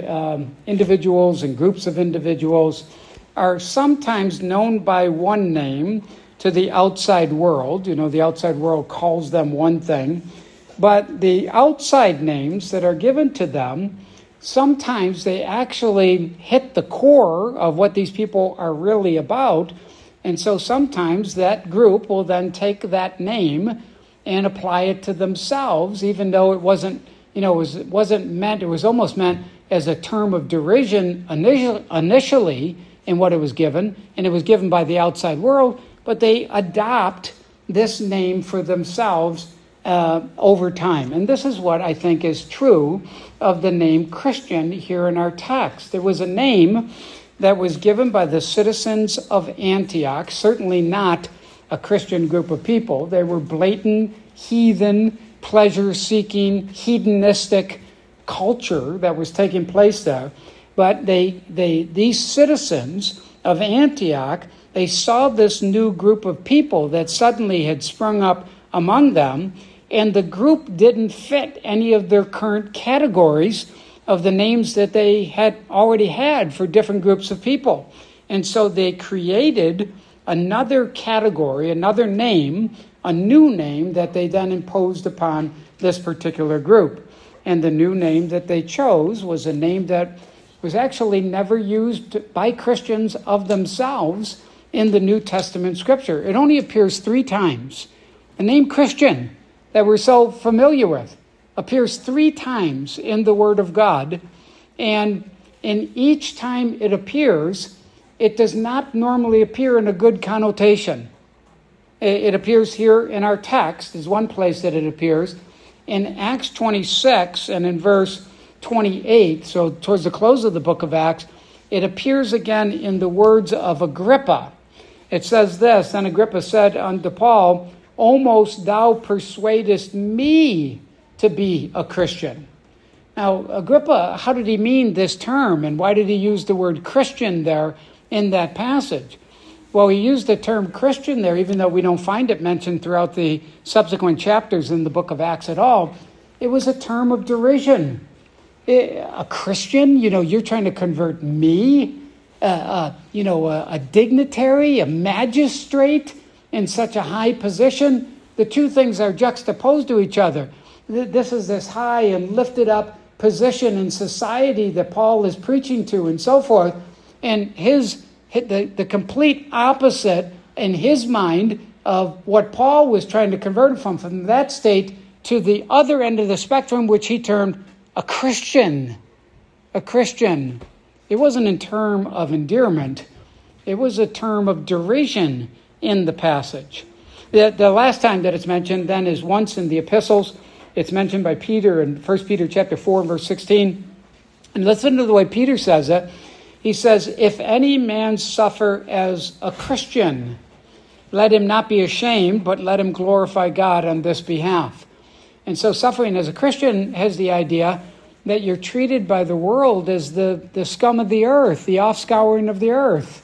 individuals and groups of individuals are sometimes known by one name to the outside world. The outside world calls them one thing. But the outside names that are given to them, sometimes they actually hit the core of what these people are really about. And so sometimes that group will then take that name and apply it to themselves, even though it wasn't, it was almost meant as a term of derision initially in what it was given, and it was given by the outside world, but they adopt this name for themselves over time. And this is what I think is true of the name Christian here in our text. There was a name that was given by the citizens of Antioch, certainly not a Christian group of people. They were blatant, heathen, pleasure-seeking, hedonistic culture that was taking place there. But these citizens of Antioch, they saw this new group of people that suddenly had sprung up among them, and the group didn't fit any of their current categories of the names that they had already had for different groups of people. And so they created another category, another name, a new name that they then imposed upon this particular group. And the new name that they chose was a name that was actually never used by Christians of themselves in the New Testament scripture. It only appears 3 times. The name Christian that we're so familiar with appears 3 times in the Word of God. And in each time it appears, it does not normally appear in a good connotation. It appears here in our text, is one place that it appears. In Acts 26 and in verse 28, so towards the close of the book of Acts, it appears again in the words of Agrippa. It says this, and Agrippa said unto Paul, almost thou persuadest me to be a Christian. Now, Agrippa, how did he mean this term, and why did he use the word Christian there in that passage? Well, he used the term Christian there, even though we don't find it mentioned throughout the subsequent chapters in the book of Acts at all. It was a term of derision. A Christian, you're trying to convert me, a dignitary, a magistrate in such a high position. The two things are juxtaposed to each other. This is this high and lifted up position in society that Paul is preaching to and so forth. And the complete opposite in his mind of what Paul was trying to convert him from that state to the other end of the spectrum, which he termed a Christian. A Christian. It wasn't a term of endearment. It was a term of derision in the passage. The last time that it's mentioned then is once in the epistles. It's mentioned by Peter in 1 Peter chapter 4 and verse 16. And listen to the way Peter says it. He says, if any man suffer as a Christian, let him not be ashamed, but let him glorify God on this behalf. And so suffering as a Christian has the idea that you're treated by the world as the scum of the earth, the offscouring of the earth.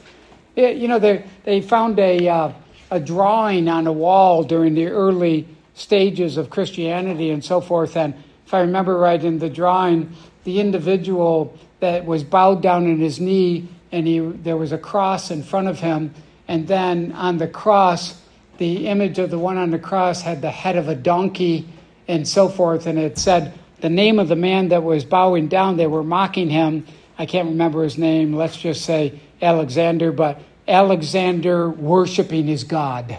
They found a drawing on a wall during the early stages of Christianity and so forth. And if I remember right in the drawing, the individual that was bowed down in his knee, and there was a cross in front of him. And then on the cross, the image of the one on the cross had the head of a donkey and so forth. And it said the name of the man that was bowing down, they were mocking him. I can't remember his name. Let's just say Alexander, but Alexander worshiping his God.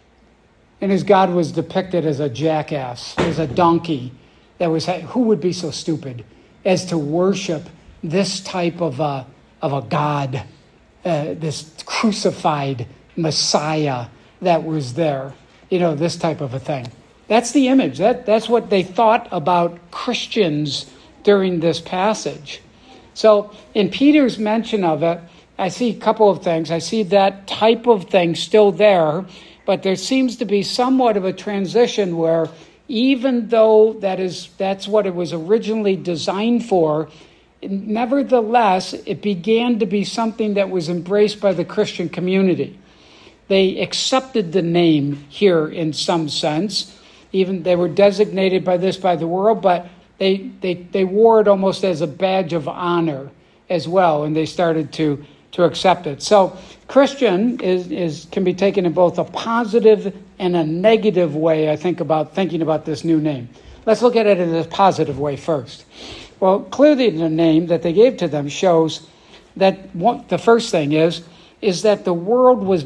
And his God was depicted as a jackass, as a donkey. Who would be so stupid as to worship this type of a God, this crucified Messiah that was there, this type of a thing. That's the image. That's what they thought about Christians during this passage. So in Peter's mention of it, I see a couple of things. I see that type of thing still there, but there seems to be somewhat of a transition where even though that's what it was originally designed for, nevertheless, it began to be something that was embraced by the Christian community. They accepted the name here in some sense. Even they were designated by the world, but they wore it almost as a badge of honor as well, and they started to accept it. So Christian can be taken in both a positive and a negative way, I think, about thinking about this new name. Let's look at it in a positive way first. Well, clearly the name that they gave to them shows that the first thing is that the world was,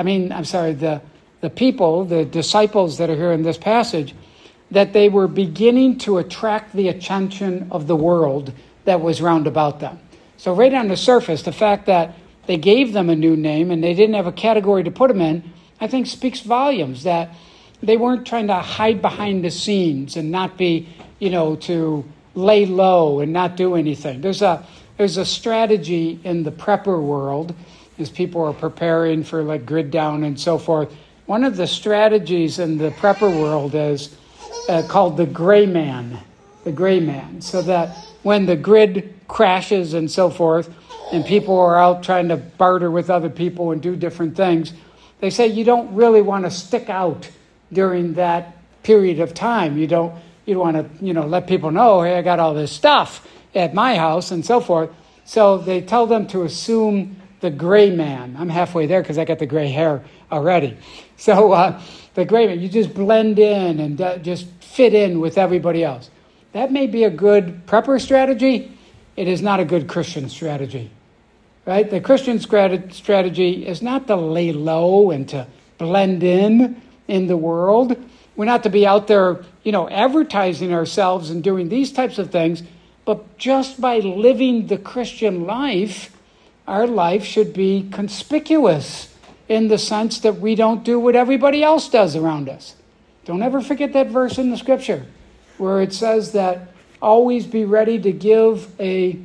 the people, the disciples that are here in this passage, that they were beginning to attract the attention of the world that was round about them. So right on the surface, the fact that they gave them a new name and they didn't have a category to put them in, I think speaks volumes that they weren't trying to hide behind the scenes and not be, to lay low and not do anything. There's a strategy in the prepper world as people are preparing for like grid down and so forth. One of the strategies in the prepper world is called the gray man. The gray man. So that when the grid crashes and so forth, and people are out trying to barter with other people and do different things, they say you don't really want to stick out during that period of time. You want to, let people know, hey, I got all this stuff at my house and so forth. So they tell them to assume the gray man. I'm halfway there because I got the gray hair already. So the gray man, you just blend in and just fit in with everybody else. That may be a good prepper strategy. It is not a good Christian strategy, right? The Christian strategy is not to lay low and to blend in the world. We're not to be out there, advertising ourselves and doing these types of things, but just by living the Christian life, our life should be conspicuous in the sense that we don't do what everybody else does around us. Don't ever forget that verse in the scripture where it says that always be ready to give a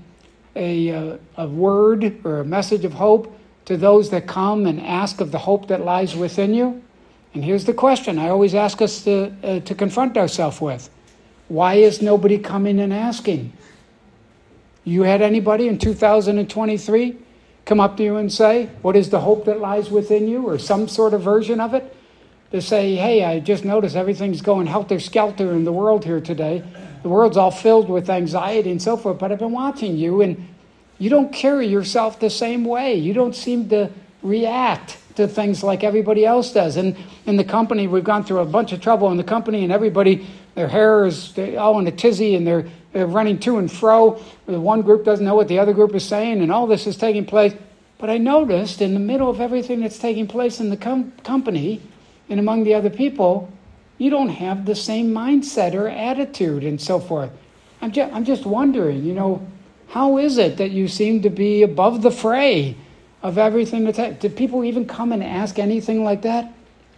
word or a message of hope to those that come and ask of the hope that lies within you. And here's the question I always ask us to confront ourselves with. Why is nobody coming and asking? You had anybody in 2023 come up to you and say, what is the hope that lies within you, or some sort of version of it? To say, hey, I just noticed everything's going helter-skelter in the world here today. The world's all filled with anxiety and so forth, but I've been watching you, and you don't carry yourself the same way. You don't seem to react to things like everybody else does. And in the company, we've gone through a bunch of trouble in the company, and everybody, their hair is all in a tizzy, and they're running to and fro. The one group doesn't know what the other group is saying, and all this is taking place. But I noticed in the middle of everything that's taking place in the company and among the other people, you don't have the same mindset or attitude and so forth. I'm just wondering, how is it that you seem to be above the fray of everything that's did people even come and ask anything like that?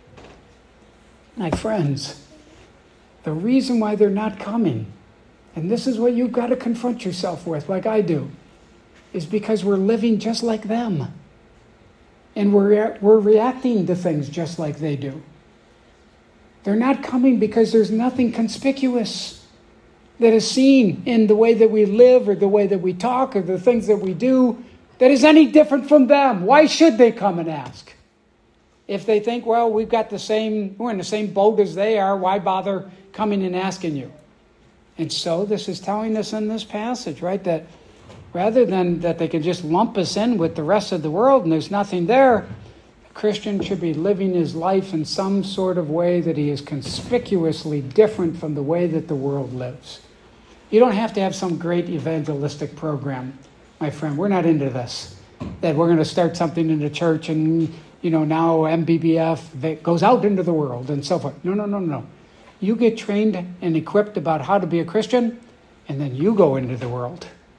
My friends, the reason why they're not coming, and this is what you've got to confront yourself with, like I do, is because we're living just like them. And we're reacting to things just like they do. They're not coming because there's nothing conspicuous that is seen in the way that we live or the way that we talk or the things that we do that is any different from them. Why should they come and ask? If they think, well, we're in the same boat as they are, why bother coming and asking you? And so this is telling us in this passage, right, that rather than that they can just lump us in with the rest of the world and there's nothing there, a Christian should be living his life in some sort of way that he is conspicuously different from the way that the world lives. You don't have to have some great evangelistic program, my friend. We're not into this, that we're going to start something in the church and, now MBBF that goes out into the world and so forth. No. You get trained and equipped about how to be a Christian, and then you go into the world.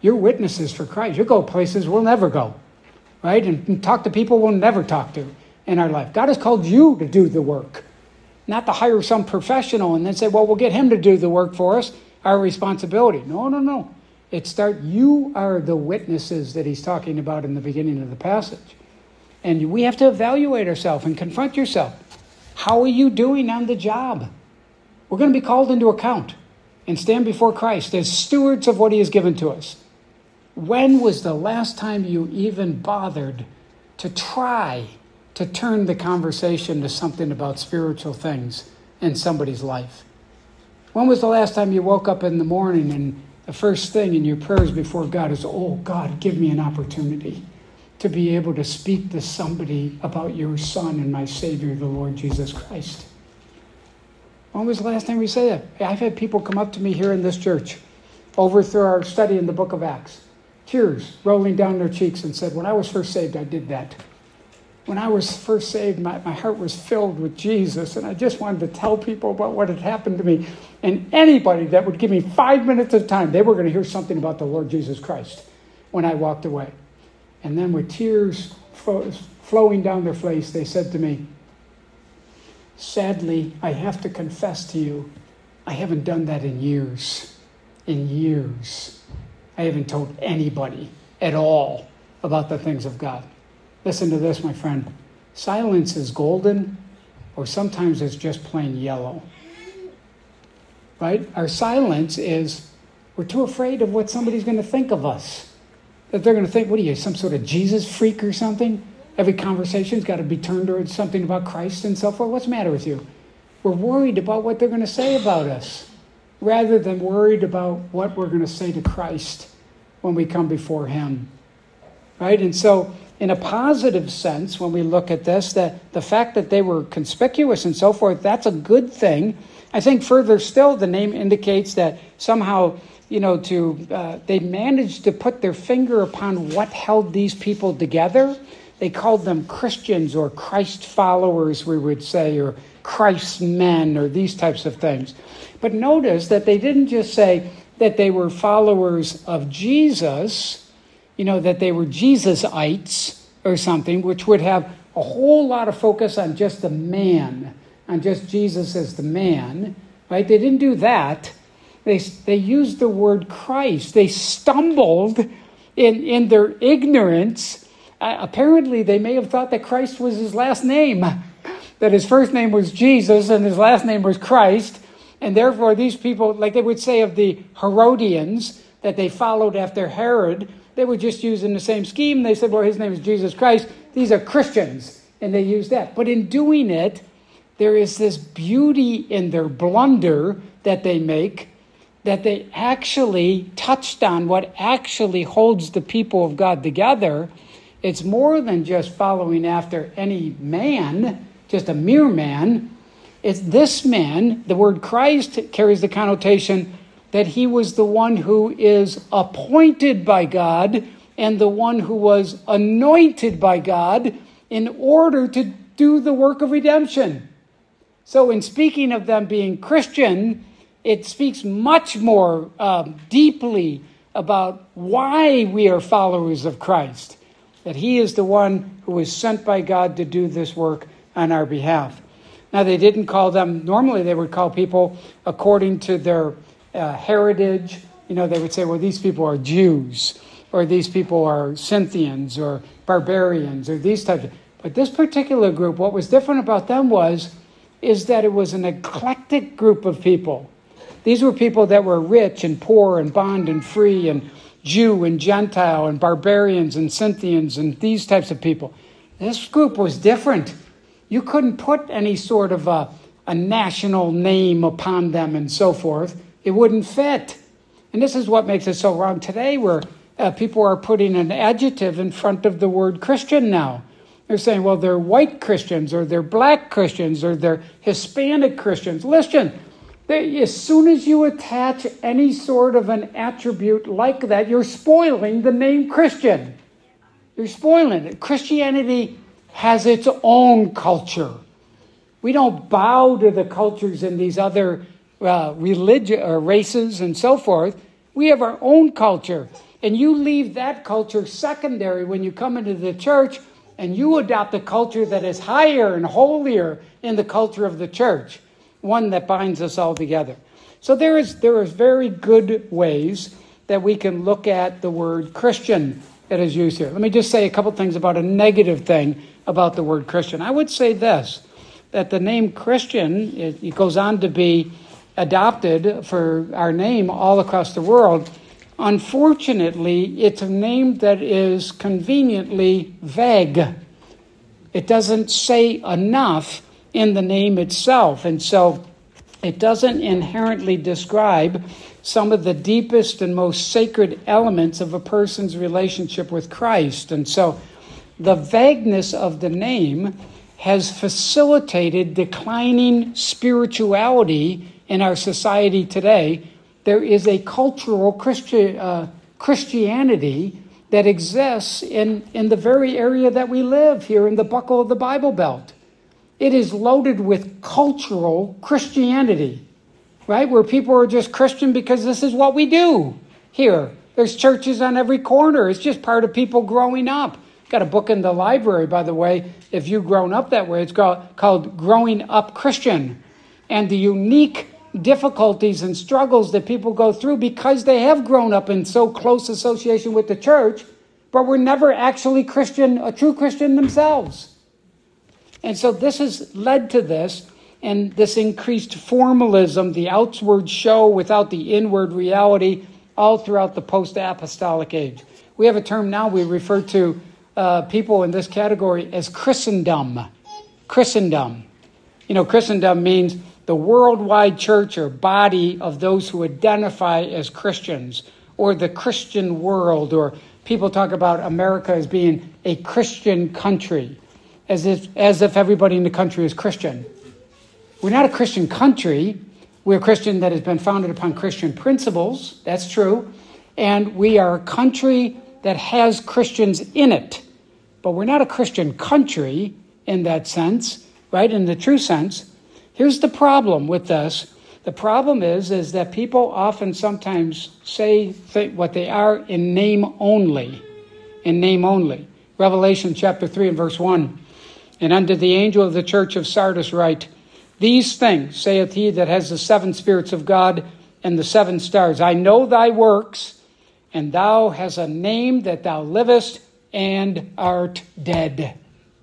You're witnesses for Christ. You'll go places we'll never go, right? And talk to people we'll never talk to in our life. God has called you to do the work, not to hire some professional and then say, well, we'll get him to do the work for us, our responsibility. No. You are the witnesses that he's talking about in the beginning of the passage. And we have to evaluate ourselves and confront yourself. How are you doing on the job? We're going to be called into account and stand before Christ as stewards of what he has given to us. When was the last time you even bothered to try to turn the conversation to something about spiritual things in somebody's life? When was the last time you woke up in the morning and the first thing in your prayers before God is, oh, God, give me an opportunity to be able to speak to somebody about your Son and my Savior, the Lord Jesus Christ? When was the last time we said that? I've had people come up to me here in this church over through our study in the book of Acts, tears rolling down their cheeks, and said, when I was first saved, I did that. When I was first saved, my heart was filled with Jesus, and I just wanted to tell people about what had happened to me. And anybody that would give me 5 minutes of time, they were going to hear something about the Lord Jesus Christ when I walked away. And then with tears flowing down their face, they said to me, sadly, I have to confess to you, I haven't done that in years. In years. I haven't told anybody at all about the things of God. Listen to this, my friend. Silence is golden, or sometimes it's just plain yellow. Right? Our silence is, we're too afraid of what somebody's going to think of us. That they're going to think, what are you, some sort of Jesus freak or something? Every conversation's got to be turned towards something about Christ and so forth. What's the matter with you? We're worried about what they're going to say about us, rather than worried about what we're going to say to Christ when we come before him. Right? And so, in a positive sense, when we look at this, that the fact that they were conspicuous and so forth, that's a good thing. I think further still, the name indicates that somehow, they managed to put their finger upon what held these people together. They called them Christians or Christ followers, we would say, or Christ's men, or these types of things. But notice that they didn't just say that they were followers of Jesus, that they were Jesusites or something, which would have a whole lot of focus on just the man, on just Jesus as the man, right? They didn't do that. They used the word Christ. They stumbled in their ignorance. Apparently, they may have thought that Christ was his last name, that his first name was Jesus and his last name was Christ. And therefore, these people, like they would say of the Herodians, that they followed after Herod, they were just using the same scheme. They said, well, his name is Jesus Christ. These are Christians. And they used that. But in doing it, there is this beauty in their blunder that they make, that they actually touched on what actually holds the people of God together. It's more than just following after any man, just a mere man. It's this man. The word Christ carries the connotation that he was the one who is appointed by God and the one who was anointed by God in order to do the work of redemption. So in speaking of them being Christian, it speaks much more deeply about why we are followers of Christ, that he is the one who was sent by God to do this work on our behalf. Now, they didn't call them, normally they would call people according to their heritage. They would say, well, these people are Jews, or these people are Scythians, or barbarians, or these types of. But this particular group, what was different about them is that it was an eclectic group of people. These were people that were rich and poor and bond and free and Jew and Gentile and barbarians and Scythians and these types of people. This group was different. You couldn't put any sort of a national name upon them and so forth. It wouldn't fit. And this is what makes it so wrong today, where people are putting an adjective in front of the word Christian now. They're saying, well, they're white Christians, or they're black Christians, or they're Hispanic Christians. Listen, as soon as you attach any sort of an attribute like that, you're spoiling the name Christian. You're spoiling it. Christianity has its own culture. We don't bow to the cultures in these other religion or races and so forth. We have our own culture. And you leave that culture secondary when you come into the church, and you adopt a culture that is higher and holier in the culture of the church, one that binds us all together. So there is very good ways that we can look at the word Christian that is used here. Let me just say a couple things about a negative thing about the word Christian. I would say this, that the name Christian, it goes on to be adopted for our name all across the world. Unfortunately, it's a name that is conveniently vague. It doesn't say enough in the name itself, and so it doesn't inherently describe some of the deepest and most sacred elements of a person's relationship with Christ. And so the vagueness of the name has facilitated declining spirituality in our society today. There is a cultural Christianity that exists in the very area that we live here in the buckle of the Bible Belt. It is loaded with cultural Christianity, right? Where people are just Christian because this is what we do here. There's churches on every corner. It's just part of people growing up. Got a book in the library, by the way, if you've grown up that way. It's called Growing Up Christian. And the unique difficulties and struggles that people go through because they have grown up in so close association with the church, but were never actually Christian, a true Christian themselves. And so this has led to this, and this increased formalism, the outward show without the inward reality, all throughout the post-apostolic age. We have a term now we refer to people in this category as Christendom. Christendom. You know, Christendom means the worldwide church or body of those who identify as Christians, or the Christian world, or people talk about America as being a Christian country, as if everybody in the country is Christian. We're not a Christian country. We're a Christian that has been founded upon Christian principles. That's true. And we are a country that has Christians in it. But we're not a Christian country in that sense, right? In the true sense. Here's the problem with this. The problem is that people often sometimes say what they are in name only. In name only. Revelation chapter 3 and verse 1. And unto the angel of the church of Sardis write, These things saith he that has the 7 spirits of God and the 7 stars. I know thy works, and thou hast a name that thou livest and art dead.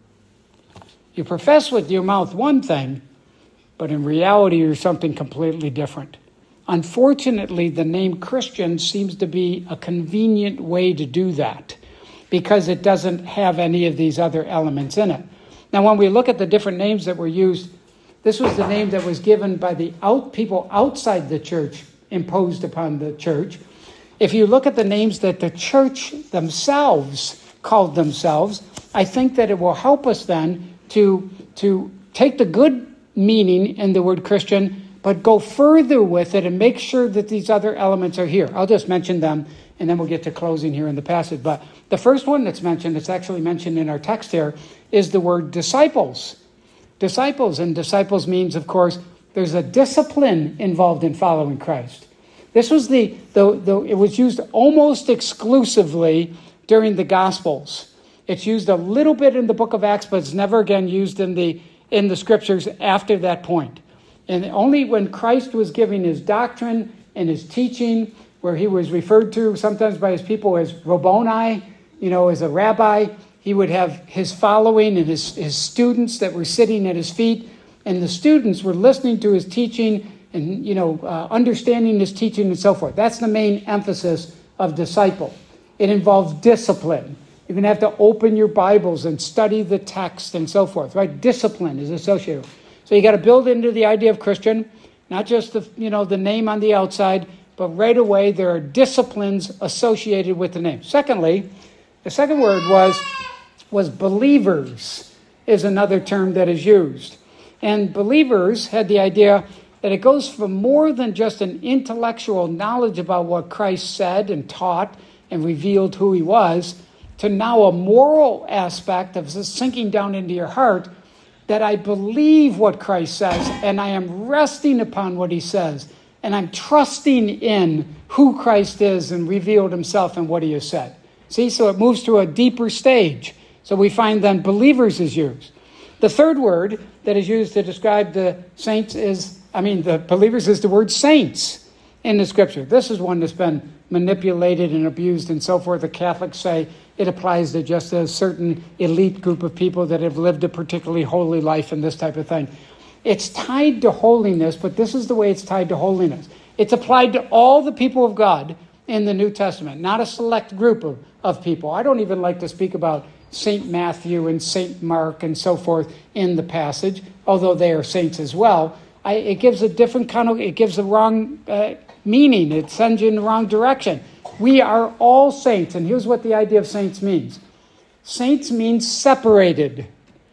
You profess with your mouth one thing, but in reality you're something completely different. Unfortunately, the name Christian seems to be a convenient way to do that because it doesn't have any of these other elements in it. Now, when we look at the different names that were used, this was the name that was given by the people outside the church, imposed upon the church. If you look at the names that the church themselves called themselves, I think that it will help us then to take the good meaning in the word Christian, but go further with it and make sure that these other elements are here. I'll just mention them, and then we'll get to closing here in the passage. But the first one that's mentioned, it's actually mentioned in our text here, is the word disciples. Disciples, and disciples means, of course, there's a discipline involved in following Christ. This was it was used almost exclusively during the Gospels. It's used a little bit in the book of Acts, but it's never again used in the scriptures after that point. And only when Christ was giving his doctrine and his teaching, where he was referred to sometimes by his people as Rabboni, as a rabbi, he would have his following and his students that were sitting at his feet, and the students were listening to his teaching and, understanding his teaching and so forth. That's the main emphasis of disciple. It involves discipline. You're going to have to open your Bibles and study the text and so forth, right? Discipline is associated. So you got to build into the idea of Christian, not just the name on the outside, but right away there are disciplines associated with the name. Secondly, the second word was believers, is another term that is used. And believers had the idea that it goes from more than just an intellectual knowledge about what Christ said and taught and revealed who he was, to now a moral aspect of sinking down into your heart that I believe what Christ says and I am resting upon what he says and I'm trusting in who Christ is and revealed himself and what he has said. See, so it moves to a deeper stage. So we find then believers is used. The third word that is used to describe the believers is the word saints in the scripture. This is one that's been manipulated and abused and so forth. The Catholics say it applies to just a certain elite group of people that have lived a particularly holy life and this type of thing. It's tied to holiness, but this is the way it's tied to holiness. It's applied to all the people of God in the New Testament, not a select group of people. I don't even like to speak about St. Matthew and St. Mark and so forth in the passage, although they are saints as well. It gives a different it gives the wrong meaning. It sends you in the wrong direction. We are all saints, and here's what the idea of saints means. Saints means separated.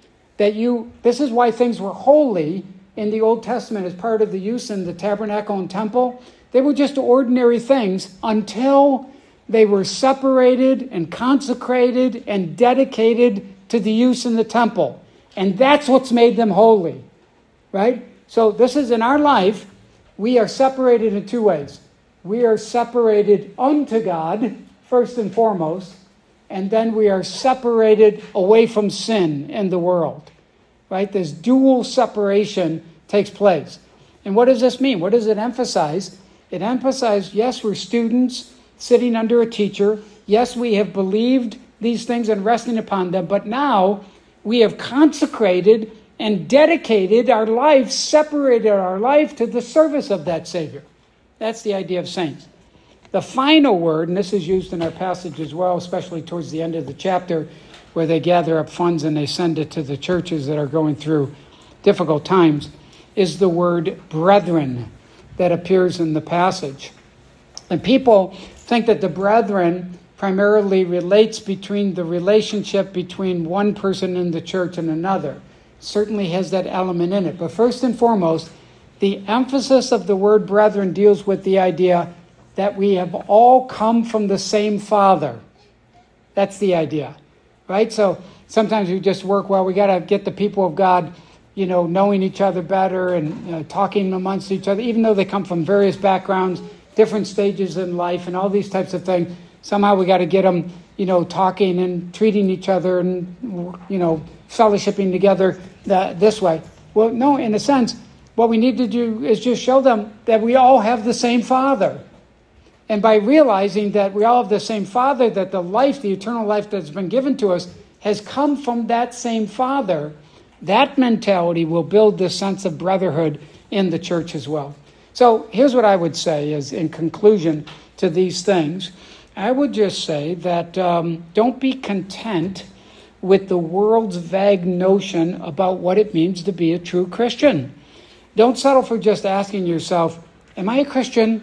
This is why things were holy in the Old Testament as part of the use in the tabernacle and temple. They were just ordinary things until they were separated and consecrated and dedicated to the use in the temple. And that's what's made them holy, right? So this is in our life, we are separated in two ways. We are separated unto God, first and foremost, and then we are separated away from sin in the world, right? This dual separation takes place. And what does this mean? What does it emphasize? It emphasizes, yes, we're students sitting under a teacher. Yes, we have believed these things and resting upon them, but now we have consecrated and dedicated our life, separated our life to the service of that Savior. That's the idea of saints. The final word, and this is used in our passage as well, especially towards the end of the chapter, where they gather up funds and they send it to the churches that are going through difficult times, is the word brethren that appears in the passage. And people think that the brethren primarily relates between the relationship between one person in the church and another. Certainly has that element in it. But first and foremost, the emphasis of the word brethren deals with the idea that we have all come from the same Father. That's the idea, right? So sometimes we just work, well, we got to get the people of God, knowing each other better and talking amongst each other, even though they come from various backgrounds, different stages in life and all these types of things. Somehow we got to get them, talking and treating each other and, fellowshipping together this way. Well, no, in a sense, what we need to do is just show them that we all have the same Father. And by realizing that we all have the same Father, that the eternal life that's been given to us has come from that same Father, that mentality will build this sense of brotherhood in the church as well. So here's what I would say is in conclusion to these things. I would just say that don't be content with the world's vague notion about what it means to be a true Christian. Don't settle for just asking yourself, am I a Christian?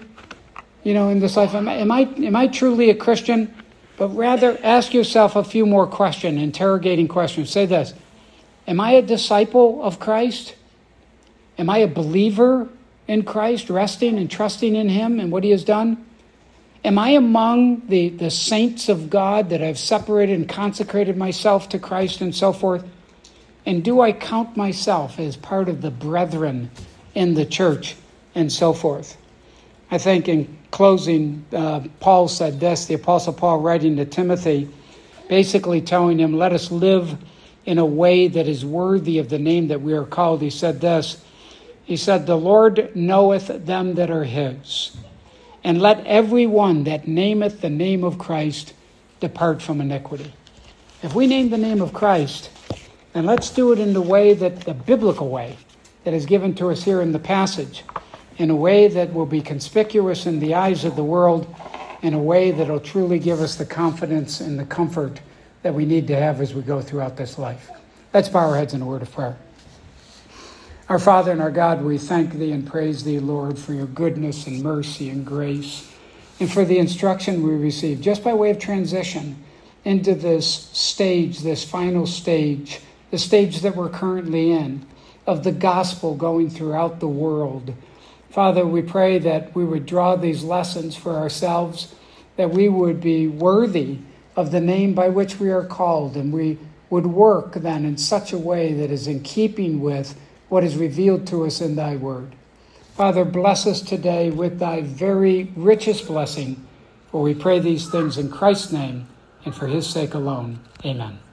In this life, am I truly a Christian? But rather ask yourself a few more questions, interrogating questions. Say this, am I a disciple of Christ? Am I a believer in Christ, resting and trusting in him and what he has done? Am I among the saints of God that I've separated and consecrated myself to Christ and so forth? And do I count myself as part of the brethren in the church and so forth? I think in closing, Paul said this, the Apostle Paul writing to Timothy, basically telling him, let us live in a way that is worthy of the name that we are called. He said this, he said, the Lord knoweth them that are his, and let every one that nameth the name of Christ depart from iniquity. If we name the name of Christ, then let's do it in the way the biblical way that is given to us here in the passage, in a way that will be conspicuous in the eyes of the world, in a way that will truly give us the confidence and the comfort that we need to have as we go throughout this life. Let's bow our heads in a word of prayer. Our Father and our God, we thank thee and praise thee, Lord, for your goodness and mercy and grace, and for the instruction we receive just by way of transition into this stage, this final stage, the stage that we're currently in, of the gospel going throughout the world. Father, we pray that we would draw these lessons for ourselves, that we would be worthy of the name by which we are called, and we would work then in such a way that is in keeping with what is revealed to us in thy word. Father, bless us today with thy very richest blessing, for we pray these things in Christ's name and for his sake alone. Amen.